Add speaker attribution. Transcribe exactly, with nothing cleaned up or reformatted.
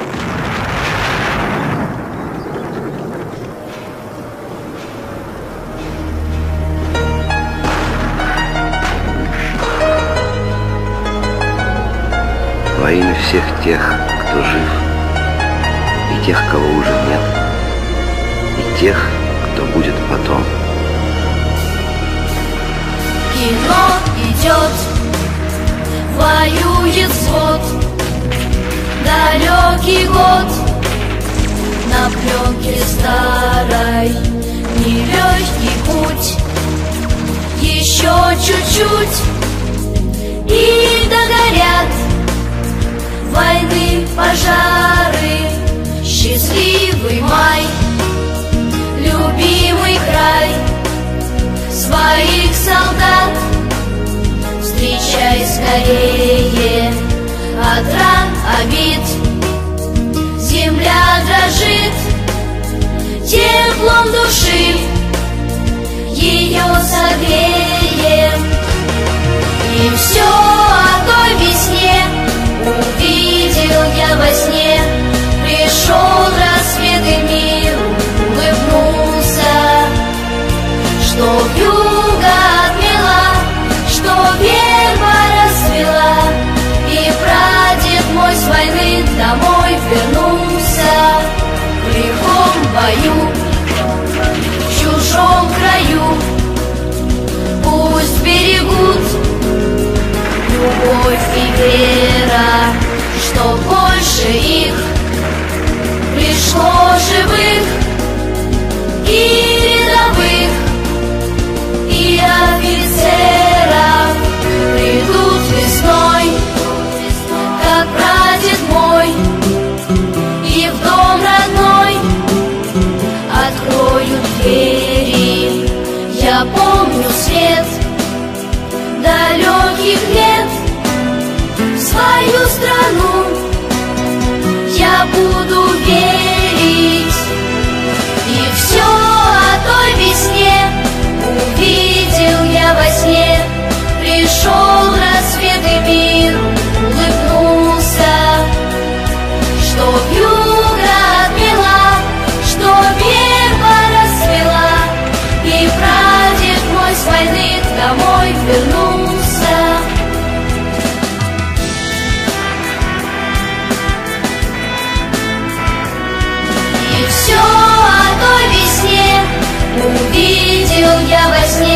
Speaker 1: Во имя всех тех, кто жив, и тех, кого уже нет, и тех, кто будет потом.
Speaker 2: Кино идет, воюет взвод, далекий год, на пленке старой, нелегкий путь, еще чуть-чуть, и догорят войны, пожары, счастливый май, любимый край, своих солдат встречай скорее, от ран, обид земля дрожит, теплом души ее согреем. И все о той весне увидел я во сне, пришел рассвет и мир улыбнулся, что вьюга отмела, что верба расцвела, и прадед мой с войны домой вернулся. В лихом бою, в чужом краю, пусть берегут любовь и вера, что больше их пришло живых и рядовых, и офицеров. Придут весной, как прадед мой, и в дом родной откроют двери. Я помню свет далеких лет, свою страну я буду верить. И все о той весне увидел я во сне, пришел рассвет и мир улыбнулся, что вьюга отмела, что верба расцвела, и прадед мой с войны домой вернулся. И все о той весне увидел я во сне,